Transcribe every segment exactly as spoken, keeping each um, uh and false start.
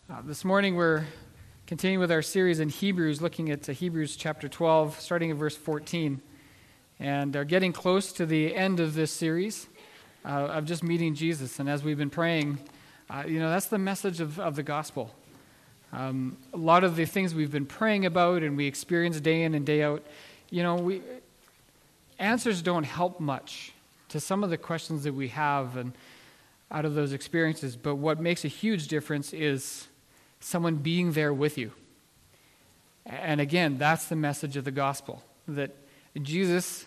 Uh, this morning we're continuing with our series in Hebrews, looking at uh, Hebrews chapter twelve, starting at verse fourteen, and are getting close to the end of this series uh, of just meeting Jesus. And as we've been praying, uh, you know, that's the message of, of the gospel. Um, a lot of the things we've been praying about and we experience day in and day out, you know, we answers don't help much to some of the questions that we have and out of those experiences. But what makes a huge difference is someone being there with you. And again, that's the message of the gospel, that Jesus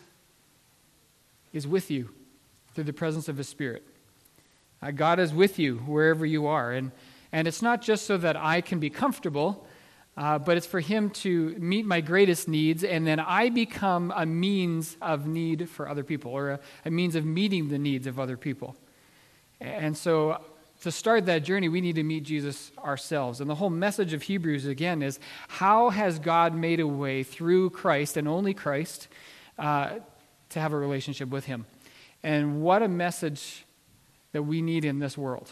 is with you through the presence of His Spirit. Uh, God is with you wherever you are. And, and it's not just so that I can be comfortable, uh, but it's for Him to meet my greatest needs, and then I become a means of need for other people, or a, a means of meeting the needs of other people. And so to start that journey, we need to meet Jesus ourselves. And the whole message of Hebrews, again, is how has God made a way through Christ and only Christ uh, to have a relationship with Him? And what a message that we need in this world.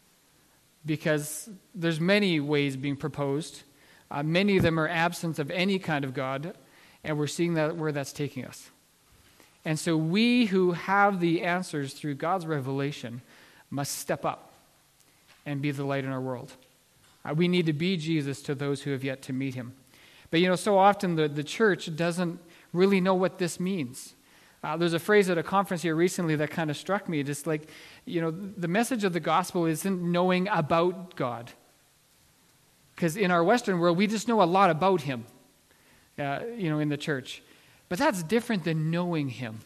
Because there's many ways being proposed. Uh, many of them are absent of any kind of God, and we're seeing that where that's taking us. And so we who have the answers through God's revelation must step up and be the light in our world. Uh, we need to be Jesus to those who have yet to meet Him. But you know, so often the, the church doesn't really know what this means. Uh, there's a phrase at a conference here recently that kind of struck me, just like, you know, the message of the gospel isn't knowing about God. Because in our Western world, we just know a lot about Him, uh, you know, in the church. But that's different than knowing Him.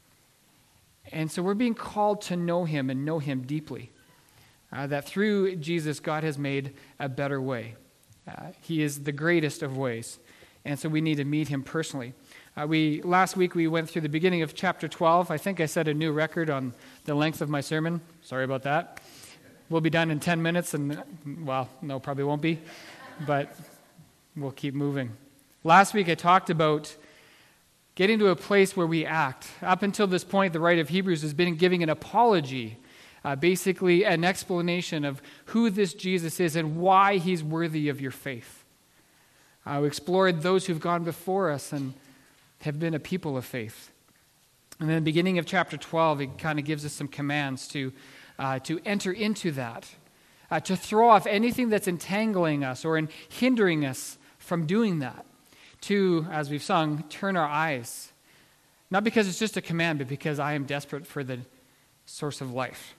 And so we're being called to know Him and know Him deeply. Uh, that through Jesus, God has made a better way. Uh, he is the greatest of ways. And so we need to meet Him personally. Uh, we Last week we went through the beginning of chapter twelve. I think I set a new record on the length of my sermon. Sorry about that. We'll be done in ten minutes, and, well, no, probably won't be. But we'll keep moving. Last week I talked about getting to a place where we act. Up until this point, the writer of Hebrews has been giving an apology, uh, basically an explanation of who this Jesus is and why He's worthy of your faith. Uh, we explored those who've gone before us and have been a people of faith. And then at the beginning of chapter twelve, he kind of gives us some commands to, uh, to enter into that, uh, to throw off anything that's entangling us or in hindering us from doing that. To, as we've sung, turn our eyes. Not because it's just a command, but because I am desperate for the source of life.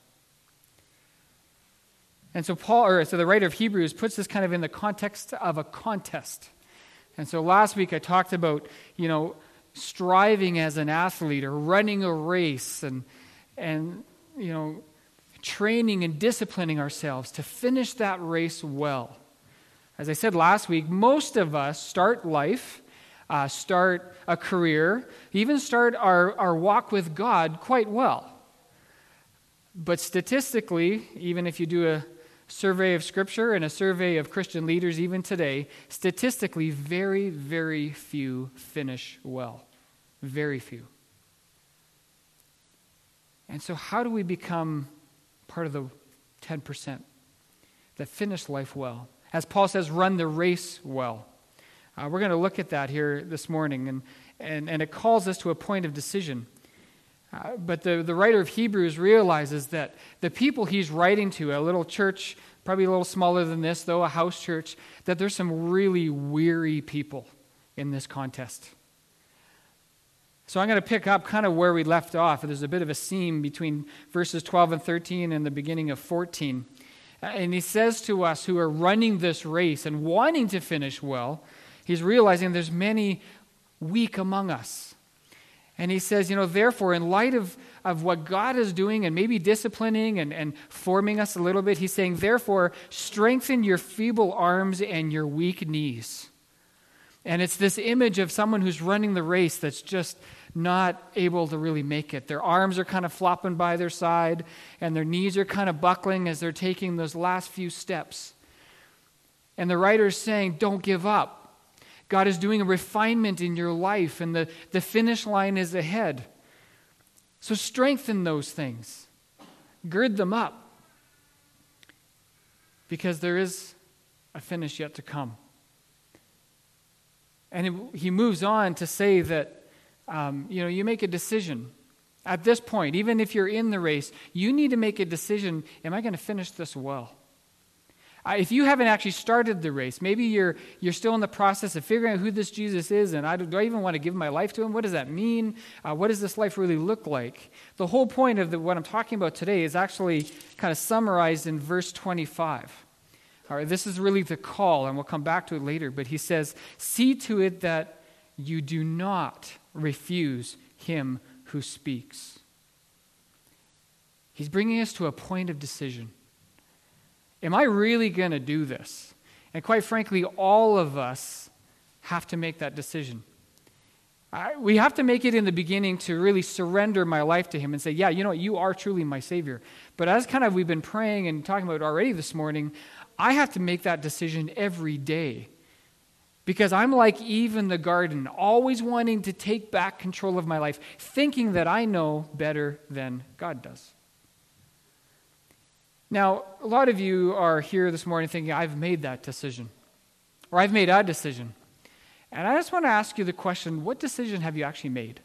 And so Paul, or so the writer of Hebrews puts this kind of in the context of a contest. And so last week I talked about, you know, striving as an athlete or running a race and, and you know, training and disciplining ourselves to finish that race well. As I said last week, most of us start life, uh, start a career, even start our, our walk with God quite well. But statistically, even if you do a survey of Scripture and a survey of Christian leaders even today, statistically, very, very few finish well. Very few. And so how do we become part of the ten percent that finish life well? As Paul says, run the race well. Uh, we're going to look at that here this morning, and, and, and it calls us to a point of decision. Uh, but the, the writer of Hebrews realizes that the people he's writing to, a little church, probably a little smaller than this, though, a house church, that there's some really weary people in this contest. So I'm going to pick up kind of where we left off. There's a bit of a seam between verses twelve and thirteen and the beginning of fourteen. And he says to us who are running this race and wanting to finish well, he's realizing there's many weak among us. And he says, you know, therefore, in light of, of what God is doing and maybe disciplining and, and forming us a little bit, he's saying, therefore, strengthen your feeble arms and your weak knees. And it's this image of someone who's running the race that's just not able to really make it. Their arms are kind of flopping by their side, and their knees are kind of buckling as they're taking those last few steps. And the writer is saying, don't give up. God is doing a refinement in your life, and the, the finish line is ahead. So strengthen those things. Gird them up. Because there is a finish yet to come. And it, he moves on to say that, um, you know, you make a decision. At this point, even if you're in the race, you need to make a decision, am I going to finish this well? Uh, if you haven't actually started the race, maybe you're you're still in the process of figuring out who this Jesus is, and I, do I even want to give my life to him? What does that mean? Uh, what does this life really look like? The whole point of the, what I'm talking about today is actually kind of summarized in verse twenty-five. All right, this is really the call, and we'll come back to it later, but he says, see to it that you do not refuse him who speaks. He's bringing us to a point of decision. Am I really going to do this? And quite frankly, all of us have to make that decision. I, we have to make it in the beginning to really surrender my life to him and say, yeah, you know what, you are truly my Savior. But as kind of we've been praying and talking about already this morning, I have to make that decision every day. Because I'm like Eve in the garden, always wanting to take back control of my life, thinking that I know better than God does. Now, a lot of you are here this morning thinking, I've made that decision, or I've made a decision. And I just want to ask you the question, what decision have you actually made?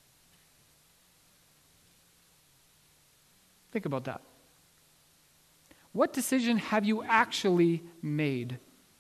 Think about that. What decision have you actually made?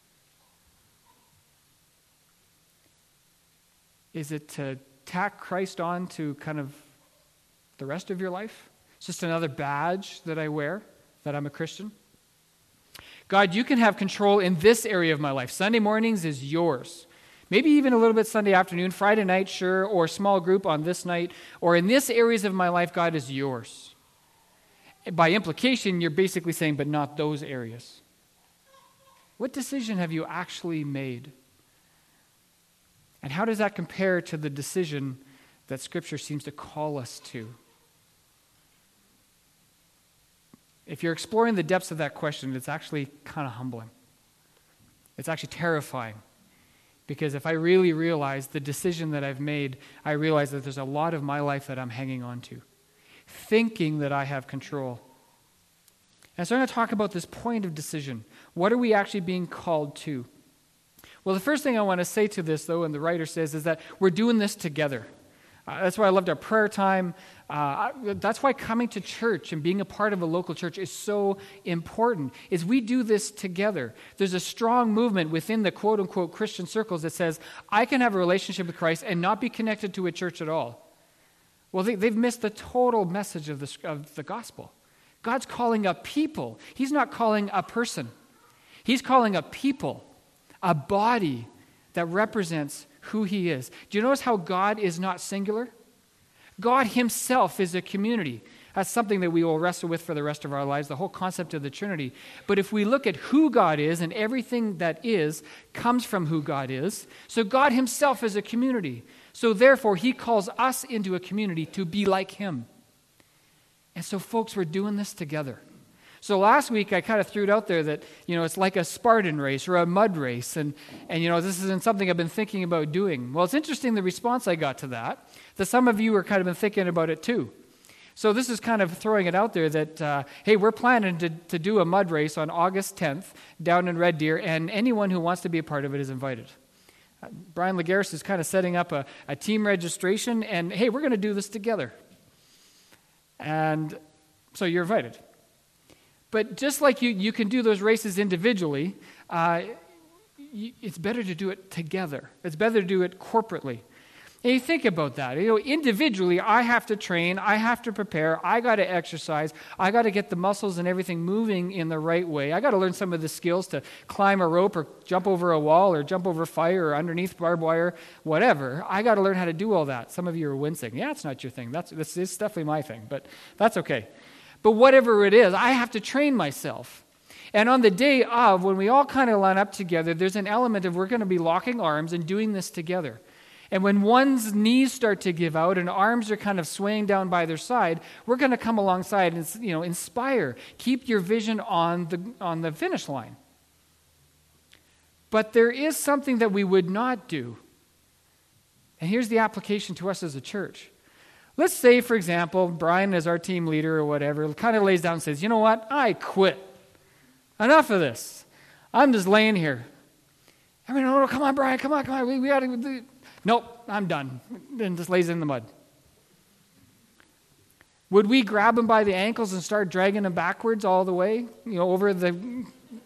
Is it to tack Christ on to kind of the rest of your life? It's just another badge that I wear, that I'm a Christian? God, you can have control in this area of my life. Sunday mornings is yours. Maybe even a little bit Sunday afternoon, Friday night, sure, or small group on this night, or in this areas of my life, God is yours. By implication, you're basically saying, but not those areas. What decision have you actually made? And how does that compare to the decision that Scripture seems to call us to? If you're exploring the depths of that question, it's actually kind of humbling. It's actually terrifying. Because if I really realize the decision that I've made, I realize that there's a lot of my life that I'm hanging on to, thinking that I have control. And so I'm going to talk about this point of decision. What are we actually being called to? Well, the first thing I want to say to this, though, and the writer says, is that we're doing this together. Uh, that's why I loved our prayer time. Uh, I, that's why coming to church and being a part of a local church is so important, is we do this together. There's a strong movement within the quote-unquote Christian circles that says, I can have a relationship with Christ and not be connected to a church at all. Well, they, they've missed the total message of the, of the gospel. God's calling a people. He's not calling a person. He's calling a people, a body that represents who he is. Do you notice how God is not singular? God himself is a community. That's something that we will wrestle with for the rest of our lives, the whole concept of the Trinity. But if we look at who God is, and everything that is comes from who God is, so God himself is a community. So therefore, he calls us into a community to be like him. And so folks, we're doing this together. So last week, I kind of threw it out there that, you know, it's like a Spartan race or a mud race. And, and you know, this isn't something I've been thinking about doing. Well, it's interesting the response I got to that, that some of you are kind of been thinking about it too. So this is kind of throwing it out there that, uh, hey, we're planning to, to do a mud race on August tenth down in Red Deer, and anyone who wants to be a part of it is invited. Uh, Brian Lagares is kind of setting up a, a team registration, and hey, we're going to do this together. And so you're invited. But just like you, you can do those races individually, uh, you, it's better to do it together. It's better to do it corporately. And you think about that. You know, individually, I have to train, I have to prepare, I got to exercise, I got to get the muscles and everything moving in the right way. I got to learn some of the skills to climb a rope or jump over a wall or jump over fire or underneath barbed wire, whatever. I got to learn how to do all that. Some of you are wincing. Yeah, it's not your thing. That's this is definitely my thing, but that's okay. But whatever it is, I have to train myself. And on the day of, when we all kind of line up together, there's an element of we're going to be locking arms and doing this together. And when one's knees start to give out and arms are kind of swaying down by their side, we're going to come alongside and, you know, inspire. Keep your vision on the on the finish line. But there is something that we would not do. And here's the application to us as a church. Let's say, for example, Brian, as our team leader or whatever, kind of lays down and says, you know what, I quit. Enough of this. I'm just laying here. I mean, oh, come on, Brian, come on, come on. We, we got to. Nope, I'm done. And just lays in the mud. Would we grab him by the ankles and start dragging him backwards all the way, you know, over the...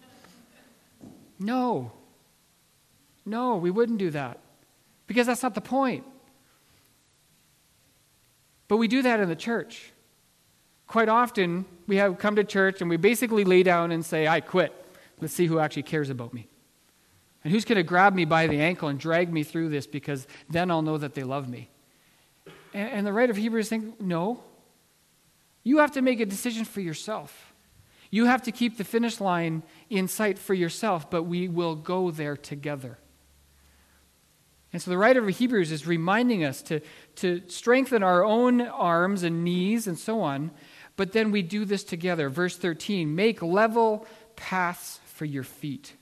No. No, we wouldn't do that. Because that's not the point. But we do that in the church. Quite often, we have come to church and we basically lay down and say, I quit. Let's see who actually cares about me. And who's going to grab me by the ankle and drag me through this, because then I'll know that they love me. And, and the writer of Hebrews thinks, no. You have to make a decision for yourself. You have to keep the finish line in sight for yourself, but we will go there together. And so the writer of Hebrews is reminding us to, to strengthen our own arms and knees and so on, but then we do this together. Verse thirteen, make level paths for your feet.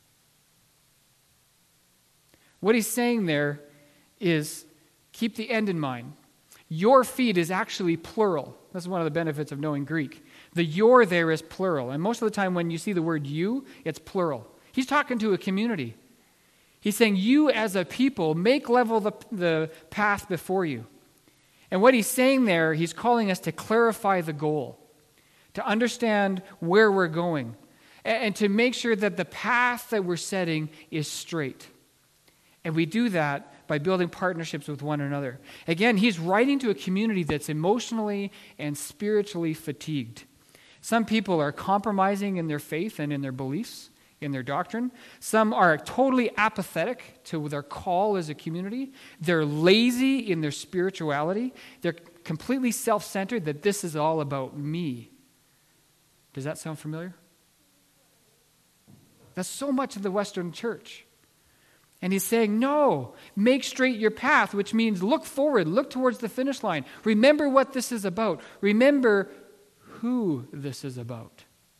What he's saying there is keep the end in mind. Your feet is actually plural. That's one of the benefits of knowing Greek. The your there is plural. And most of the time when you see the word you, it's plural. He's talking to a community. He's saying you as a people make level the, the path before you. And what he's saying there, he's calling us to clarify the goal, to understand where we're going, and, and to make sure that the path that we're setting is straight. And we do that by building partnerships with one another. Again, he's writing to a community that's emotionally and spiritually fatigued. Some people are compromising in their faith and in their beliefs, in their doctrine. Some are totally apathetic to their call as a community. They're lazy in their spirituality. They're completely self-centered, that this is all about me. Does that sound familiar? That's so much of the Western church. And he's saying, no, make straight your path, which means look forward, look towards the finish line. Remember what this is about. Remember who this is about.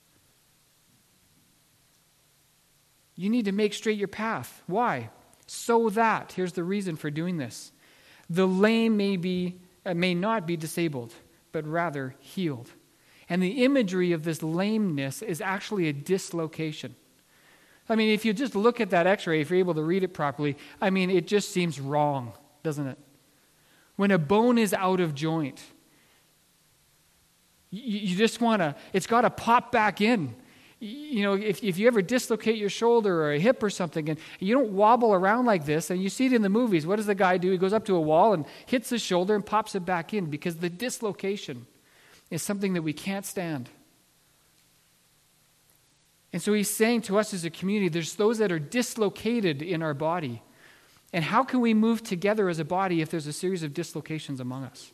You need to make straight your path. Why? So that, here's the reason for doing this, the lame may be, uh, may not be disabled, but rather healed. And the imagery of this lameness is actually a dislocation. I mean, if you just look at that x-ray, if you're able to read it properly, I mean, it just seems wrong, doesn't it? When a bone is out of joint, you, you just want to, it's got to pop back in. You know, if, if you ever dislocate your shoulder or a hip or something, and you don't wobble around like this, and you see it in the movies, what does the guy do? He goes up to a wall and hits his shoulder and pops it back in, because the dislocation is something that we can't stand. And so he's saying to us as a community, there's those that are dislocated in our body. And how can we move together as a body if there's a series of dislocations among us?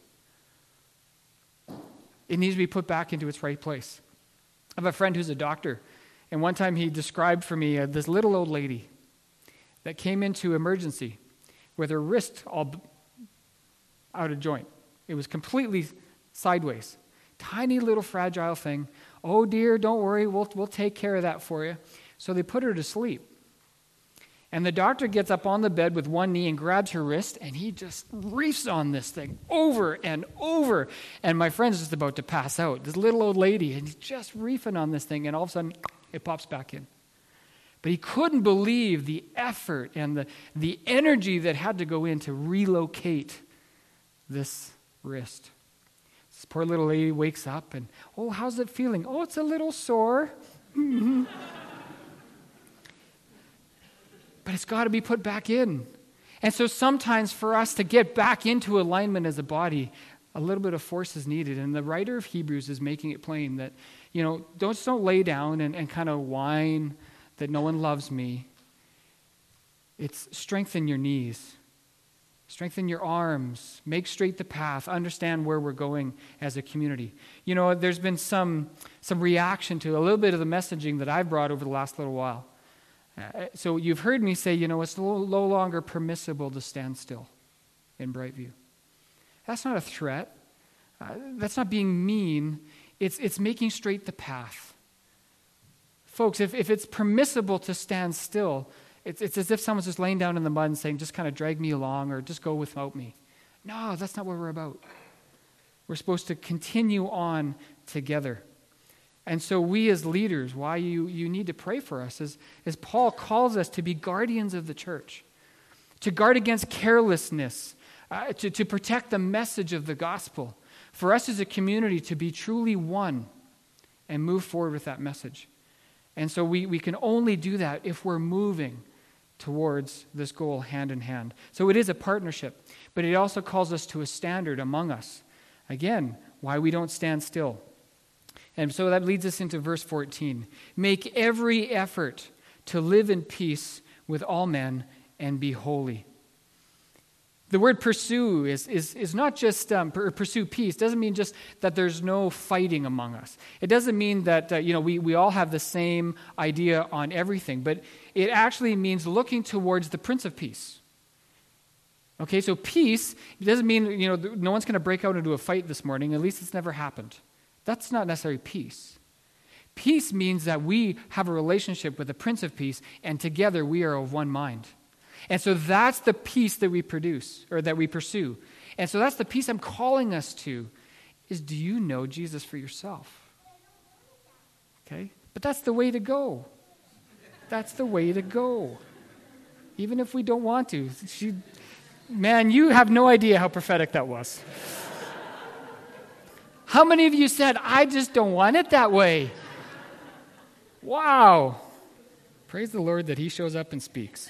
It needs to be put back into its right place. I have a friend who's a doctor, and one time he described for me uh, this little old lady that came into emergency with her wrist all out of joint. It was completely sideways. Tiny little fragile thing. Oh dear, don't worry, we'll, we'll take care of that for you. So they put her to sleep. And the doctor gets up on the bed with one knee and grabs her wrist, and he just reefs on this thing over and over. And my friend's just about to pass out. This little old lady, and he's just reefing on this thing, and all of a sudden, it pops back in. But he couldn't believe the effort and the, the energy that had to go in to relocate this wrist. This poor little lady wakes up and, oh, how's it feeling? Oh, it's a little sore. But it's got to be put back in. And so sometimes for us to get back into alignment as a body, a little bit of force is needed. And the writer of Hebrews is making it plain that, you know, don't, just don't lay down and, and kind of whine that no one loves me. It's strengthen your knees. Strengthen your arms. Make straight the path. Understand where we're going as a community. You know, there's been some, some reaction to a little bit of the messaging that I've brought over the last little while. Uh, so you've heard me say, you know, it's no, no longer permissible to stand still in Brightview. That's not a threat. Uh, that's not being mean. It's, it's making straight the path. Folks, if, if it's permissible to stand still, It's, it's as if someone's just laying down in the mud and saying, just kind of drag me along or just go without me. No, that's not what we're about. We're supposed to continue on together. And so we as leaders, why you, you need to pray for us is, is Paul calls us to be guardians of the church, to guard against carelessness, uh, to, to protect the message of the gospel, for us as a community to be truly one and move forward with that message. And so we, we can only do that if we're moving towards this goal hand in hand. So it is a partnership, but it also calls us to a standard among us. Again, why we don't stand still. And so that leads us into verse fourteen. Make every effort to live in peace with all men and be holy. The word pursue is, is, is not just um, pursue peace. It doesn't mean just that there's no fighting among us. It doesn't mean that uh, you know we, we all have the same idea on everything, but it actually means looking towards the Prince of Peace. Okay, so peace, it doesn't mean you know no one's going to break out into a fight this morning. At least it's never happened. That's not necessarily peace. Peace means that we have a relationship with the Prince of Peace, and together we are of one mind. And so that's the peace that we produce, or that we pursue. And so that's the peace I'm calling us to, is do you know Jesus for yourself? Okay? But that's the way to go. That's the way to go. Even if we don't want to. She, man, you have no idea how prophetic that was. How many of you said, I just don't want it that way? Wow. Praise the Lord that he shows up and speaks.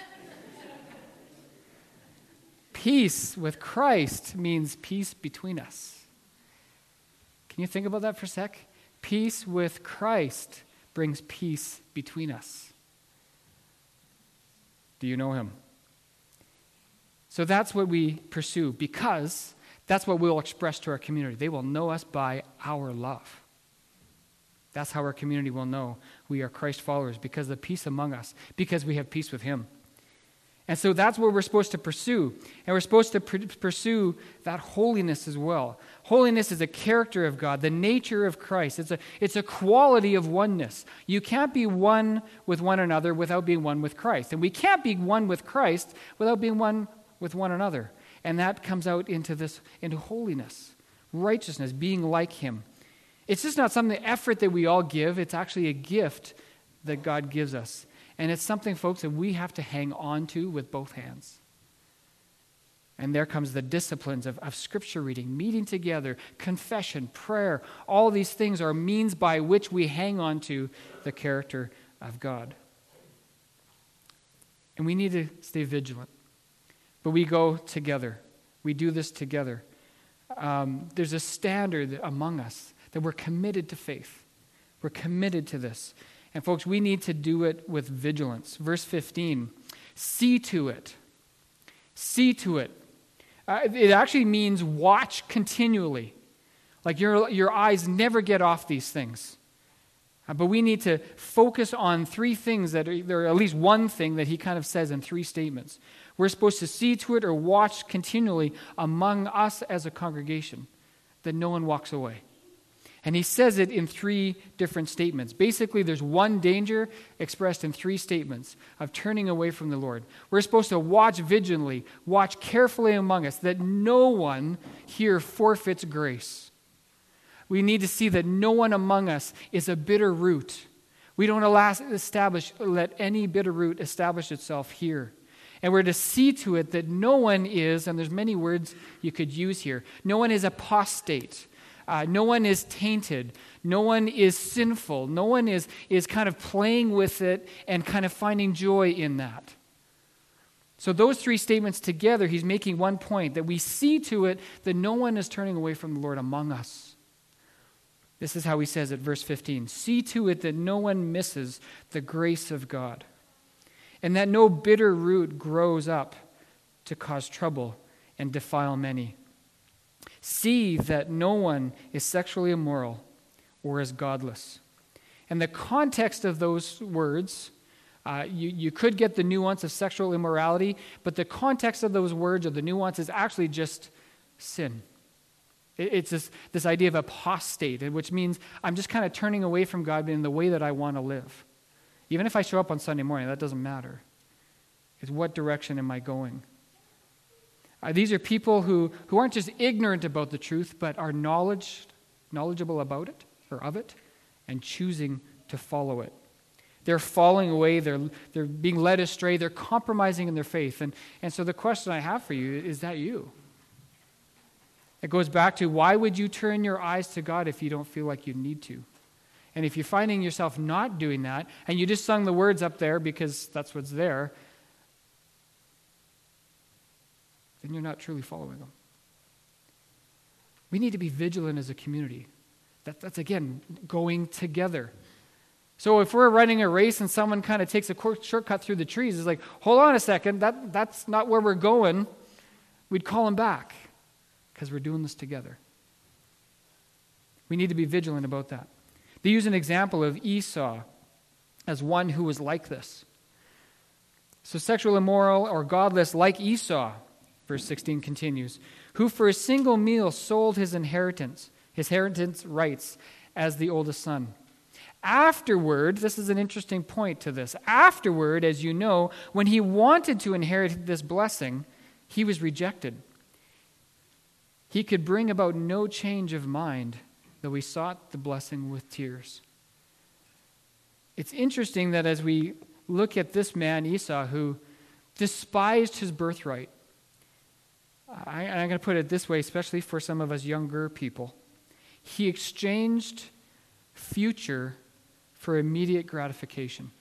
Peace with Christ means peace between us. Can you think about that for a sec? Peace with Christ brings peace between us. Do you know him? So that's what we pursue, because that's what we'll express to our community. They will know us by our love. That's how our community will know we are Christ followers, because of the peace among us, because we have peace with him. And so that's what we're supposed to pursue. And we're supposed to pr- pursue that holiness as well. Holiness is a character of God, the nature of Christ. It's a, it's a quality of oneness. You can't be one with one another without being one with Christ. And we can't be one with Christ without being one with one another. And that comes out into this, into holiness, righteousness, being like him. It's just not some effort that we all give. It's actually a gift that God gives us. And it's something, folks, that we have to hang on to with both hands. And there comes the disciplines of, of scripture reading, meeting together, confession, prayer. All these things are means by which we hang on to the character of God. And we need to stay vigilant. But we go together. We do this together. Um, there's a standard among us that we're committed to faith. We're committed to this. And folks, we need to do it with vigilance. Verse fifteen, see to it. See to it. Uh, it actually means watch continually. Like your, your eyes never get off these things. Uh, but we need to focus on three things that are, there are at least one thing that he kind of says in three statements. We're supposed to see to it or watch continually among us as a congregation, that no one walks away. And he says it in three different statements. Basically, there's one danger expressed in three statements of turning away from the Lord. We're supposed to watch vigilantly, watch carefully among us, that no one here forfeits grace. We need to see that no one among us is a bitter root. We don't allow, establish, let any bitter root establish itself here. And we're to see to it that no one is, and there's many words you could use here, no one is apostate. Uh, no one is tainted. No one is sinful. No one is, is kind of playing with it and kind of finding joy in that. So those three statements together, he's making one point, that we see to it that no one is turning away from the Lord among us. This is how he says it, verse fifteen. See to it that no one misses the grace of God, and that no bitter root grows up to cause trouble and defile many. See that no one is sexually immoral or is godless. And the context of those words, uh, you, you could get the nuance of sexual immorality, but the context of those words or the nuance is actually just sin. It, it's this, this idea of apostate, which means I'm just kind of turning away from God in the way that I want to live. Even if I show up on Sunday morning, that doesn't matter. It's what direction am I going? Uh, these are people who, who aren't just ignorant about the truth, but are knowledge, knowledgeable about it, or of it, and choosing to follow it. They're falling away, they're, they're being led astray, they're compromising in their faith. And, and so the question I have for you, is that you? It goes back to, why would you turn your eyes to God if you don't feel like you need to? And if you're finding yourself not doing that, and you just sung the words up there because that's what's there, then you're not truly following them. We need to be vigilant as a community. That, that's, again, going together. So if we're running a race and someone kind of takes a quick shortcut through the trees, it's like, hold on a second, that, that's not where we're going. We'd call them back because we're doing this together. We need to be vigilant about that. They use an example of Esau as one who was like this. So sexual immoral or godless like Esau, verse sixteen continues, who for a single meal sold his inheritance, his inheritance rights as the oldest son. Afterward, this is an interesting point to this. Afterward, as you know, when he wanted to inherit this blessing, he was rejected. He could bring about no change of mind, though he sought the blessing with tears. It's interesting that as we look at this man, Esau, who despised his birthright, I, I'm going to put it this way, especially for some of us younger people, he exchanged future for immediate gratification.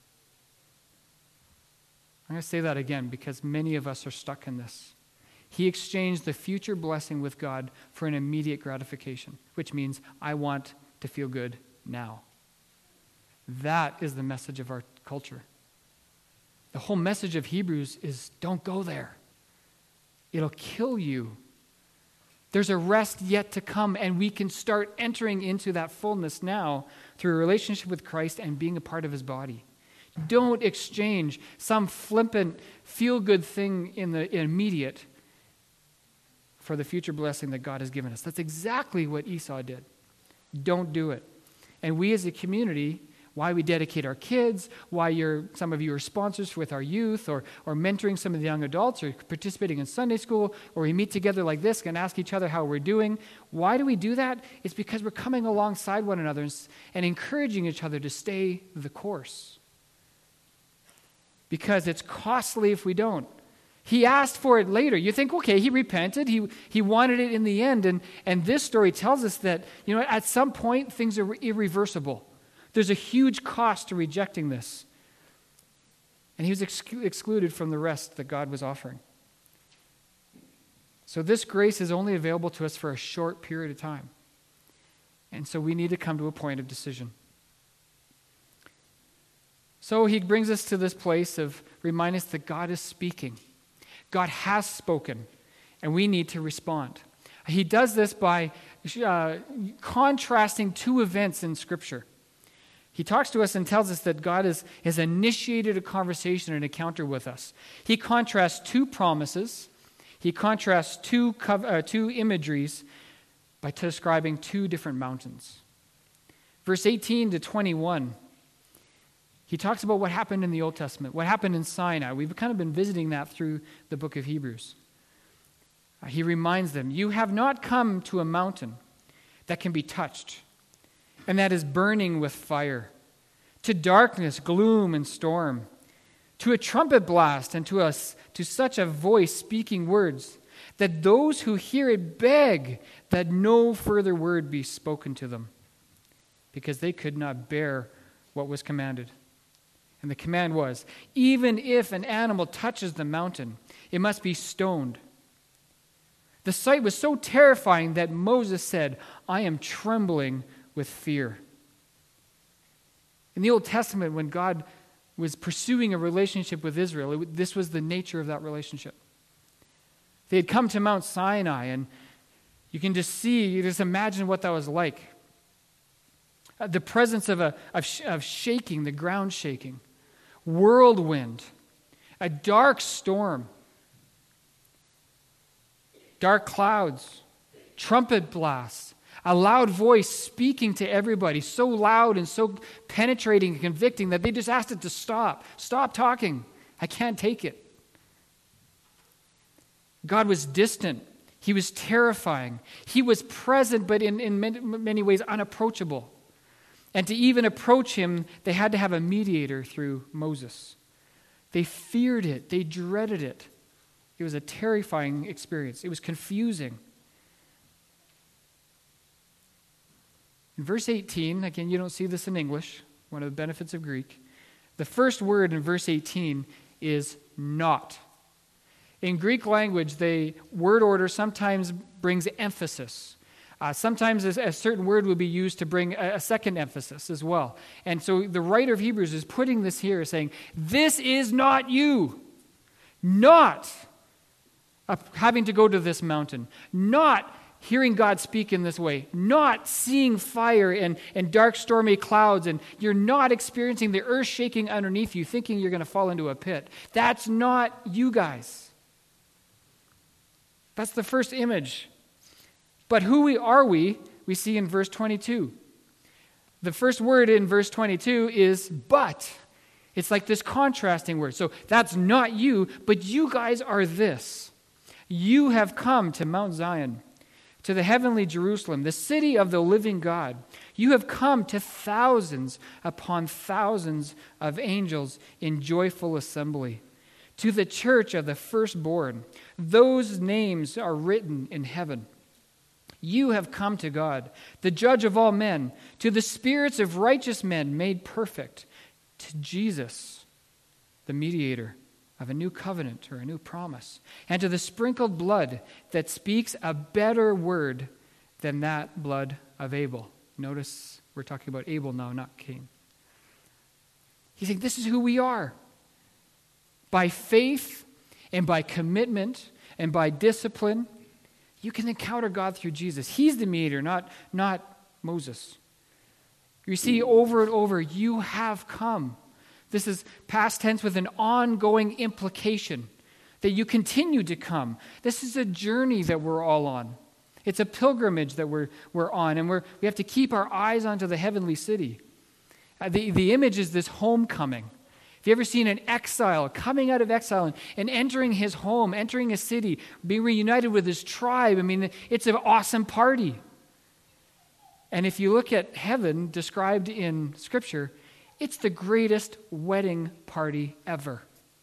I'm going to say that again because many of us are stuck in this. He exchanged the future blessing with God for an immediate gratification, which means I want to feel good now. That is the message of our culture. The whole message of Hebrews is don't go there. It'll kill you. There's a rest yet to come, and we can start entering into that fullness now through a relationship with Christ and being a part of his body. Don't exchange some flippant, feel-good thing in the immediate for the future blessing that God has given us. That's exactly what Esau did. Don't do it. And we as a community, why we dedicate our kids, why you're, some of you are sponsors with our youth, or, or mentoring some of the young adults, or participating in Sunday school, or we meet together like this and ask each other how we're doing. Why do we do that? It's because we're coming alongside one another and, and encouraging each other to stay the course. Because it's costly if we don't. He asked for it later. You think, okay, he repented. He he wanted it in the end. And, and this story tells us that, you know, at some point, things are irreversible. There's a huge cost to rejecting this. And he was exclu- excluded from the rest that God was offering. So this grace is only available to us for a short period of time. And so we need to come to a point of decision. So he brings us to this place of reminding us that God is speaking. God has spoken, and we need to respond. He does this by uh, contrasting two events in Scripture. He talks to us and tells us that God has, has initiated a conversation, an encounter with us. He contrasts two promises. He contrasts two, uh, two imageries by describing two different mountains. Verse eighteen to twenty-one, he talks about what happened in the Old Testament, what happened in Sinai. We've kind of been visiting that through the book of Hebrews. Uh, he reminds them, you have not come to a mountain that can be touched, and that is burning with fire, to darkness, gloom, and storm, to a trumpet blast, and to us to such a voice speaking words, that those who hear it beg that no further word be spoken to them, because they could not bear what was commanded. And the command was, even if an animal touches the mountain, it must be stoned. The sight was so terrifying that Moses said, I am trembling with fear. In the Old Testament, when God was pursuing a relationship with Israel, it, this was the nature of that relationship. They had come to Mount Sinai, and you can just see, you just imagine what that was like. Uh, the presence of, a, of, sh- of shaking, the ground shaking, whirlwind, a dark storm, dark clouds, trumpet blasts, a loud voice speaking to everybody, so loud and so penetrating and convicting that they just asked it to stop. Stop talking. I can't take it. God was distant. He was terrifying. He was present, but in, in many, many ways unapproachable. And to even approach him, they had to have a mediator through Moses. They feared it. They dreaded it. It was a terrifying experience. It was confusing. In verse eighteen, again, you don't see this in English, one of the benefits of Greek. The first word in verse eighteen is not. In Greek language, the word order sometimes brings emphasis. Uh, sometimes a, a certain word will be used to bring a, a second emphasis as well. And so the writer of Hebrews is putting this here, saying, this is not you. Not uh, having to go to this mountain. Not hearing God speak in this way. Not seeing fire and, and dark, stormy clouds. And you're not experiencing the earth shaking underneath you, thinking you're going to fall into a pit. That's not you guys. That's the first image. But who we are we, we see in verse twenty-two. The first word in verse twenty-two is but. It's like this contrasting word. So that's not you, but you guys are this. You have come to Mount Zion, to the heavenly Jerusalem, the city of the living God. You have come to thousands upon thousands of angels in joyful assembly. To the church of the firstborn, those names are written in heaven. You have come to God, the judge of all men, to the spirits of righteous men made perfect, to Jesus, the mediator of a new covenant or a new promise, and to the sprinkled blood that speaks a better word than that blood of Abel. Notice we're talking about Abel now, not Cain. He's saying this is who we are. By faith and by commitment and by discipline, you can encounter God through Jesus. He's the mediator, not, not Moses. You see, over and over, you have come. This is past tense with an ongoing implication that you continue to come. This is a journey that we're all on. It's a pilgrimage that we're, we're on, and we're, we have to keep our eyes onto the heavenly city. Uh, the, the image is this homecoming. Have you ever seen an exile coming out of exile and, and entering his home, entering a city, being reunited with his tribe? I mean, it's an awesome party. And if you look at heaven described in Scripture, it's the greatest wedding party ever.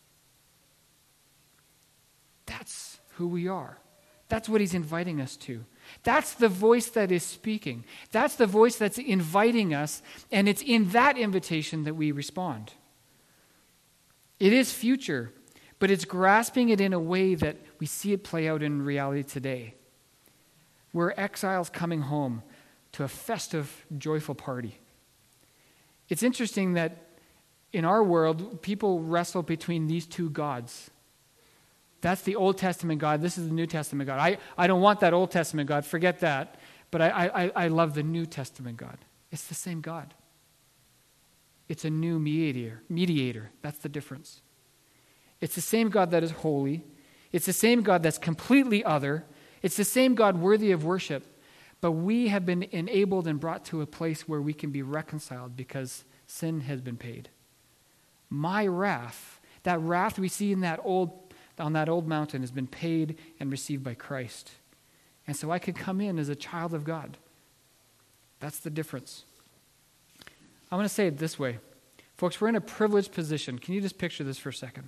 That's who we are. That's what he's inviting us to. That's the voice that is speaking. That's the voice that's inviting us, and it's in that invitation that we respond. It is future, but it's grasping it in a way that we see it play out in reality today. We're exiles coming home to a festive, joyful party. It's interesting that in our world, people wrestle between these two gods. That's the Old Testament God. This is the New Testament God. I, I don't want that Old Testament God. Forget that. But I, I, I love the New Testament God. It's the same God. It's a new mediator. Mediator. That's the difference. It's the same God that is holy. It's the same God that's completely other. It's the same God worthy of worship. But we have been enabled and brought to a place where we can be reconciled because sin has been paid. My wrath, that wrath we see in that old, on that old mountain, has been paid and received by Christ. And so I can come in as a child of God. That's the difference. I want to say it this way. Folks, we're in a privileged position. Can you just picture this for a second?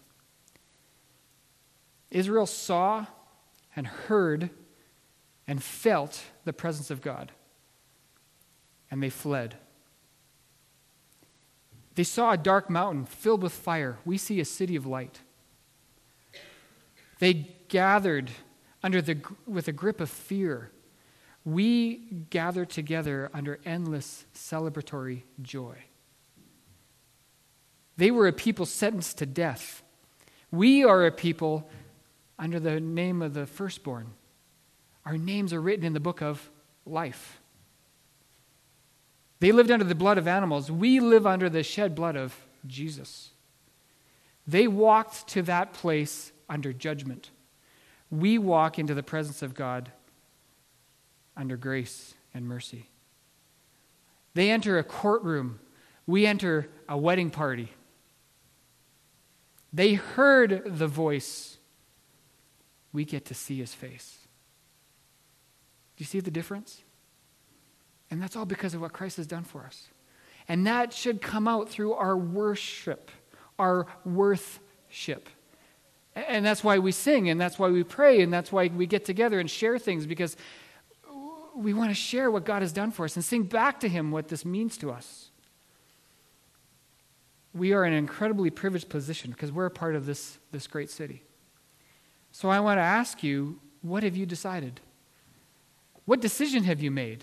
Israel saw and heard and felt the presence of God, and they fled. They saw a dark mountain filled with fire. We see a city of light. They gathered under the with a grip of fear. We gather together under endless celebratory joy. They were a people sentenced to death. We are a people under the name of the firstborn. Our names are written in the book of life. They lived under the blood of animals. We live under the shed blood of Jesus. They walked to that place under judgment. We walk into the presence of God under grace and mercy. They enter a courtroom. We enter a wedding party. They heard the voice. We get to see his face. Do you see the difference? And that's all because of what Christ has done for us. And that should come out through our worship, our worthship. And that's why we sing, and that's why we pray, and that's why we get together and share things, because we want to share what God has done for us and sing back to him what this means to us. We are in an incredibly privileged position because we're a part of this, this great city. So I want to ask you, what have you decided? What decision have you made?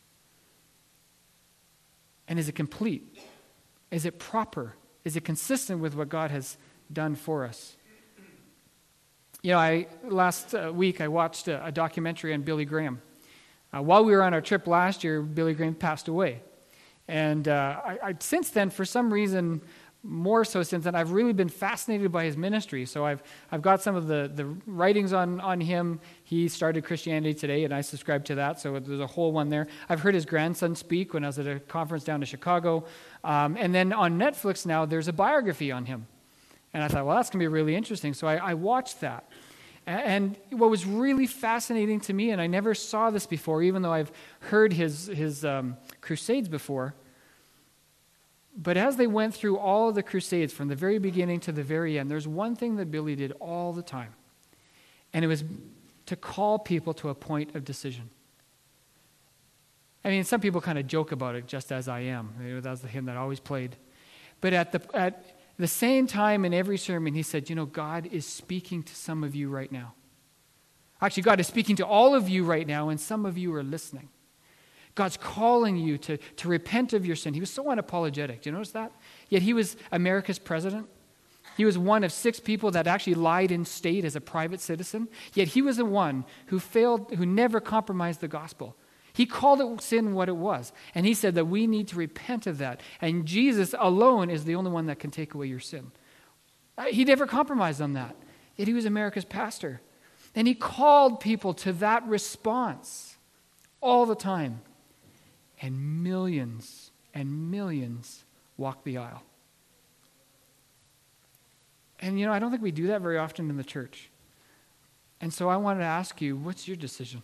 And is it complete? Is it proper? Is it consistent with what God has done for us? You know, I last uh, week I watched a, a documentary on Billy Graham. Uh, while we were on our trip last year, Billy Graham passed away. And uh, I, I, since then, for some reason, more so since then, I've really been fascinated by his ministry. So I've I've got some of the, the writings on, on him. He started Christianity Today, and I subscribe to that, so there's a whole one there. I've heard his grandson speak when I was at a conference down to Chicago. Um, and then on Netflix now, there's a biography on him. And I thought, well, that's going to be really interesting. So I, I watched that. And what was really fascinating to me, and I never saw this before, even though I've heard his, his um, crusades before, but as they went through all of the crusades from the very beginning to the very end, there's one thing that Billy did all the time, and it was to call people to a point of decision. I mean, some people kind of joke about it, just as I am. That was the hymn that I always played. But at the at the same time in every sermon, he said, you know, God is speaking to some of you right now. Actually, God is speaking to all of you right now, and some of you are listening. God's calling you to, to repent of your sin. He was so unapologetic. Do you notice that? Yet he was America's president. He was one of six people that actually lied in state as a private citizen. Yet he was the one who failed, who never compromised the gospel. He called it sin what it was. And he said that we need to repent of that. And Jesus alone is the only one that can take away your sin. He never compromised on that. Yet he was America's pastor. And he called people to that response all the time. And millions and millions walked the aisle. And you know, I don't think we do that very often in the church. And so I wanted to ask you, what's your decision?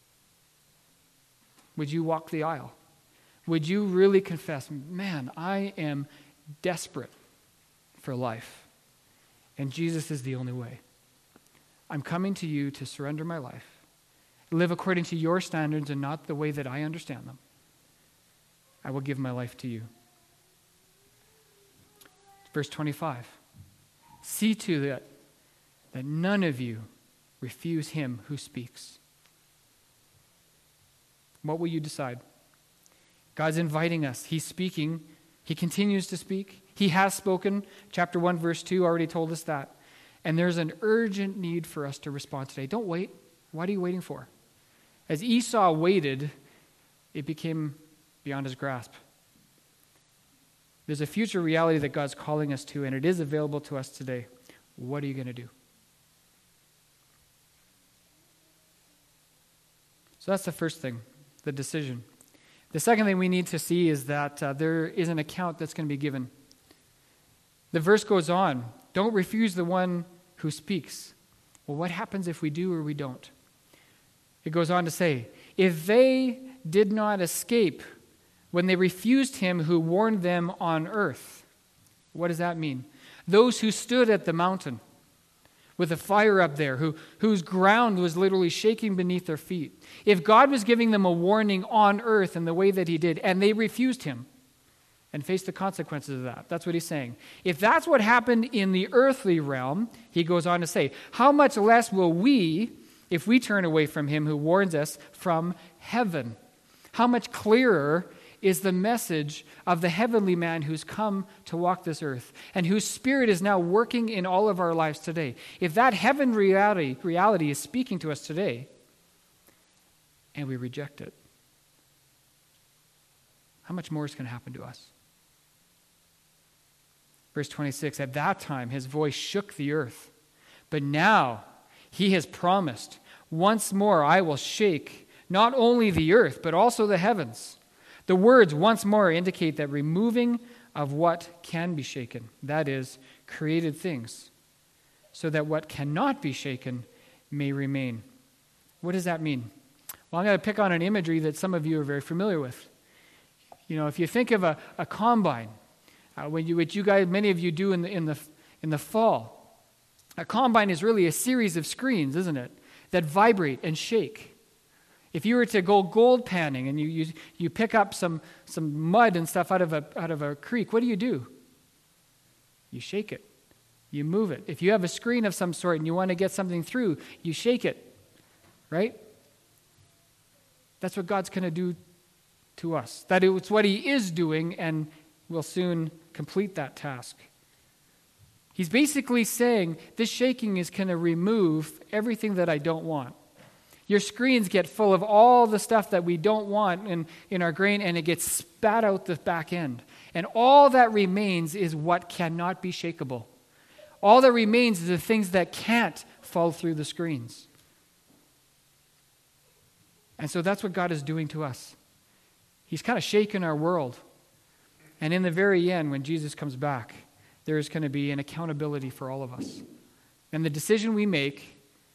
Would you walk the aisle? Would you really confess, man, I am desperate for life, and Jesus is the only way. I'm coming to you to surrender my life, live according to your standards and not the way that I understand them. I will give my life to you. Verse twenty-five. See to it that none of you refuse him who speaks. What will you decide? God's inviting us. He's speaking. He continues to speak. He has spoken. Chapter one, verse two already told us that. And there's an urgent need for us to respond today. Don't wait. What are you waiting for? As Esau waited, it became beyond his grasp. There's a future reality that God's calling us to, and it is available to us today. What are you going to do? So that's the first thing, the decision. The second thing we need to see is that uh, there is an account that's going to be given. The verse goes on, don't refuse the one who speaks. Well, what happens if we do or we don't? It goes on to say, if they did not escape when they refused him who warned them on earth. What does that mean? Those who stood at the mountain with a fire up there, who, whose ground was literally shaking beneath their feet. If God was giving them a warning on earth in the way that he did, and they refused him and faced the consequences of that, that's what he's saying. If that's what happened in the earthly realm, he goes on to say, how much less will we, if we turn away from him who warns us from heaven? How much clearer is the message of the heavenly man who's come to walk this earth and whose spirit is now working in all of our lives today. If that heaven reality, reality is speaking to us today and we reject it, how much more is going to happen to us? Verse twenty-six, at that time his voice shook the earth, but now he has promised, once more I will shake not only the earth but also the heavens. The words once more indicate that removing of what can be shaken, that is, created things, so that what cannot be shaken may remain. What does that mean? Well, I'm going to pick on an imagery that some of you are very familiar with. You know, if you think of a, a combine, uh, when you, which you guys, many of you do in the, in the in the fall, a combine is really a series of screens, isn't it, that vibrate and shake. If you were to go gold panning and you you, you pick up some some mud and stuff out of a out of a creek, what do you do? You shake it. You move it. If you have a screen of some sort and you want to get something through, you shake it, right? That's what God's going to do to us. That it's what he is doing, and will soon complete that task. He's basically saying, this shaking is going to remove everything that I don't want. Your screens get full of all the stuff that we don't want in, in our grain, and it gets spat out the back end. And all that remains is what cannot be shakable. All that remains is the things that can't fall through the screens. And so that's what God is doing to us. He's kind of shaking our world. And in the very end, when Jesus comes back, there is going to be an accountability for all of us. And the decision we make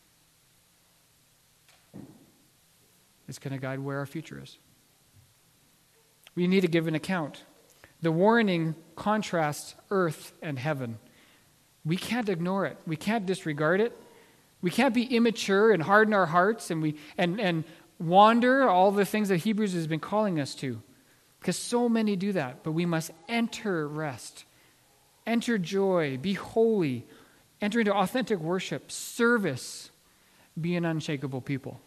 is going to guide where our future is. We need to give an account. The warning contrasts earth and heaven. We can't ignore it. We can't disregard it. We can't be immature and harden our hearts and we and, and wander, all the things that Hebrews has been calling us to. Because so many do that. But we must enter rest. Enter joy. Be holy. Enter into authentic worship. Service. Be an unshakable people.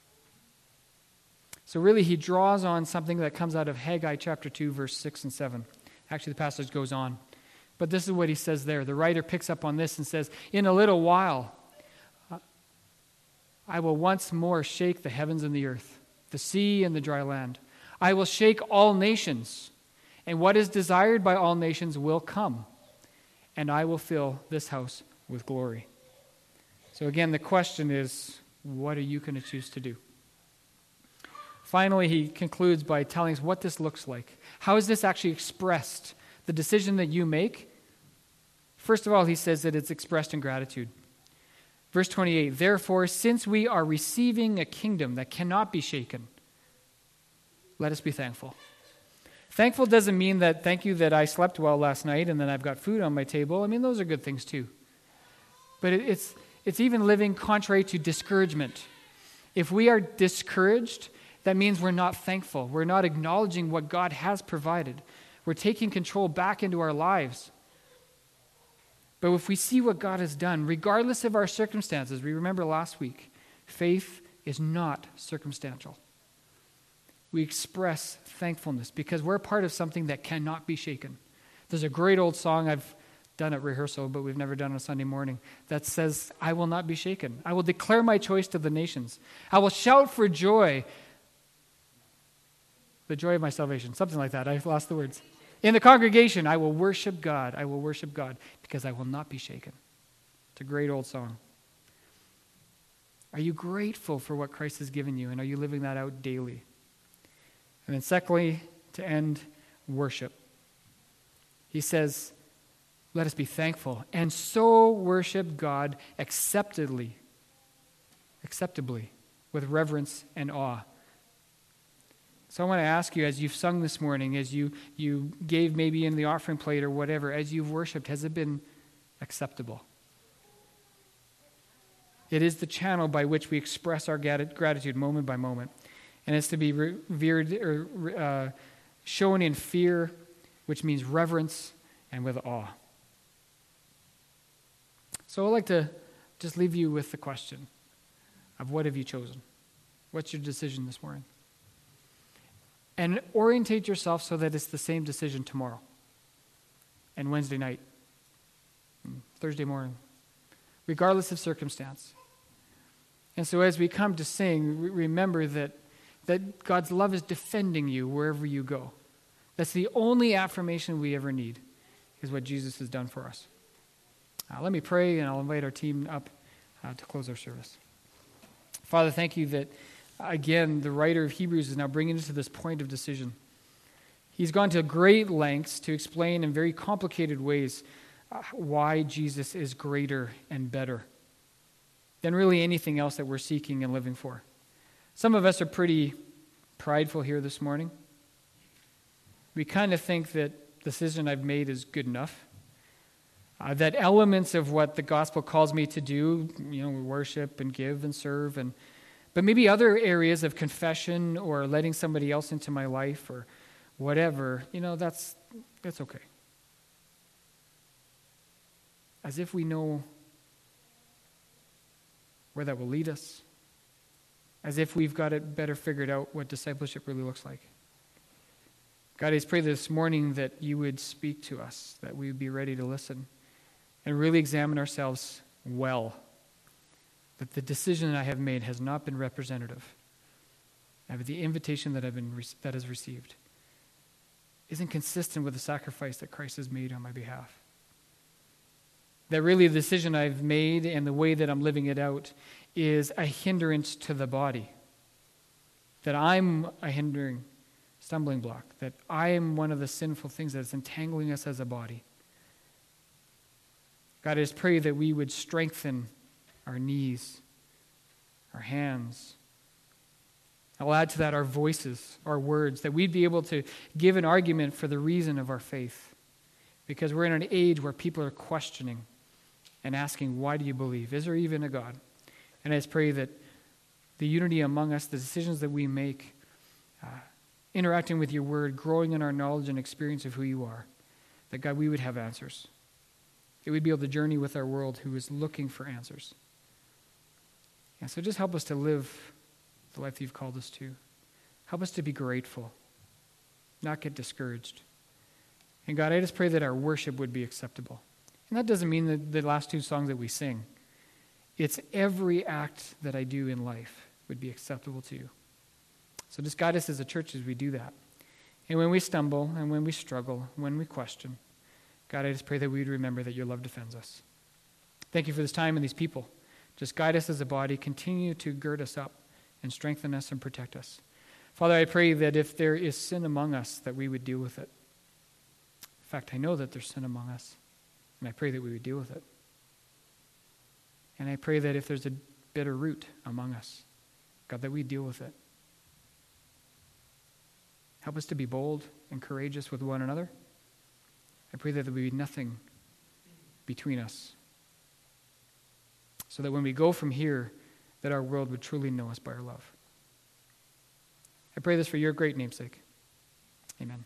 So really he draws on something that comes out of Haggai chapter two, verse six and seven. Actually, the passage goes on. But this is what he says there. The writer picks up on this and says, in a little while, I will once more shake the heavens and the earth, the sea and the dry land. I will shake all nations, and what is desired by all nations will come, and I will fill this house with glory. So again, the question is, what are you going to choose to do? Finally, he concludes by telling us what this looks like. How is this actually expressed? The decision that you make? First of all, he says that it's expressed in gratitude. Verse twenty-eight, therefore, since we are receiving a kingdom that cannot be shaken, let us be thankful. Thankful doesn't mean that, thank you that I slept well last night and then I've got food on my table. I mean, those are good things too. But it, it's, it's even living contrary to discouragement. If we are discouraged, that means we're not thankful. We're not acknowledging what God has provided. We're taking control back into our lives. But if we see what God has done, regardless of our circumstances, we remember last week, faith is not circumstantial. We express thankfulness because we're part of something that cannot be shaken. There's a great old song I've done at rehearsal, but we've never done on Sunday morning, that says, I will not be shaken. I will declare my choice to the nations. I will shout for joy, the joy of my salvation. Something like that. I've lost the words. In the congregation, I will worship God. I will worship God because I will not be shaken. It's a great old song. Are you grateful for what Christ has given you, and are you living that out daily? And then secondly, to end, worship. He says, let us be thankful and so worship God acceptably, acceptably, with reverence and awe. So I want to ask you, as you've sung this morning, as you, you gave maybe in the offering plate or whatever, as you've worshiped, has it been acceptable? It is the channel by which we express our gratitude moment by moment. And it's to be revered or uh, shown in fear, which means reverence and with awe. So I'd like to just leave you with the question of what have you chosen? What's your decision this morning? And orientate yourself so that it's the same decision tomorrow and Wednesday night, and Thursday morning, regardless of circumstance. And so as we come to sing, remember that, that God's love is defending you wherever you go. That's the only affirmation we ever need, is what Jesus has done for us. Uh, let me pray, and I'll invite our team up uh, to close our service. Father, thank you that again, the writer of Hebrews is now bringing us to this point of decision. He's gone to great lengths to explain in very complicated ways uh, why Jesus is greater and better than really anything else that we're seeking and living for. Some of us are pretty prideful here this morning. we kind of think that the decision I've made is good enough. Uh, that elements of what the gospel calls me to do, you know, worship and give and serve, and but maybe other areas of confession or letting somebody else into my life or whatever, you know, that's that's okay. As if we know where that will lead us. As if we've got it better figured out what discipleship really looks like. God, I just pray this morning that you would speak to us, that we would be ready to listen and really examine ourselves well. That the decision I have made has not been representative. That the invitation that I've been that is received isn't consistent with the sacrifice that Christ has made on my behalf. That really the decision I've made and the way that I'm living it out is a hindrance to the body. That I'm a hindering stumbling block. That I am one of the sinful things that's entangling us as a body. God, I just pray that we would strengthen our knees, our hands. I'll add to that our voices, our words, that we'd be able to give an argument for the reason of our faith. Because we're in an age where people are questioning and asking, why do you believe? Is there even a God? And I just pray that the unity among us, the decisions that we make, uh, interacting with your word, growing in our knowledge and experience of who you are, that God, we would have answers. That we'd be able to journey with our world who is looking for answers. And so just help us to live the life that you've called us to. Help us to be grateful, not get discouraged. And God, I just pray that our worship would be acceptable. And that doesn't mean that the last two songs that we sing. It's every act that I do in life would be acceptable to you. So just guide us as a church as we do that. And when we stumble and when we struggle, when we question, God, I just pray that we would remember that your love defends us. Thank you for this time and these people. Just guide us as a body. Continue to gird us up and strengthen us and protect us. Father, I pray that if there is sin among us, that we would deal with it. In fact, I know that there's sin among us, and I pray that we would deal with it. And I pray that if there's a bitter root among us, God, that we deal with it. Help us to be bold and courageous with one another. I pray that there would be nothing between us, so that when we go from here, that our world would truly know us by our love. I pray this for your great name's sake.